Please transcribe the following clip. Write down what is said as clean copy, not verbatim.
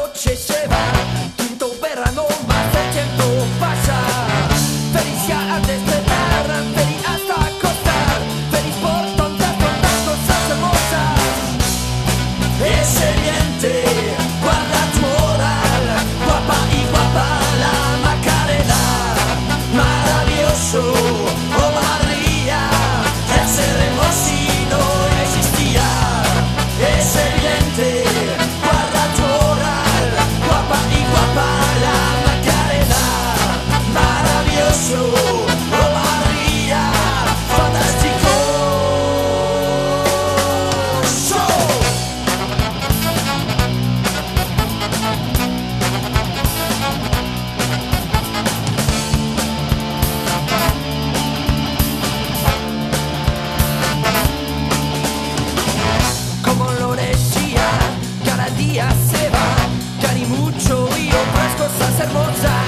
noche se va, quinto verano más el tiempo pasa. Feliz ya al despertar, feliz hasta acostar, feliz por tontas cosas hermosas. Excelente, guarda tu moral, guapa y guapa la Macarena. Maravilloso, oh María, ¿qué haremos si no existía? Excelente, guarda tu moral, guapa y guapa la Macarena. Maravilloso, oh María, fantástico. Como lo decía, cada día se va, ya ni mucho y otras cosas hermosas.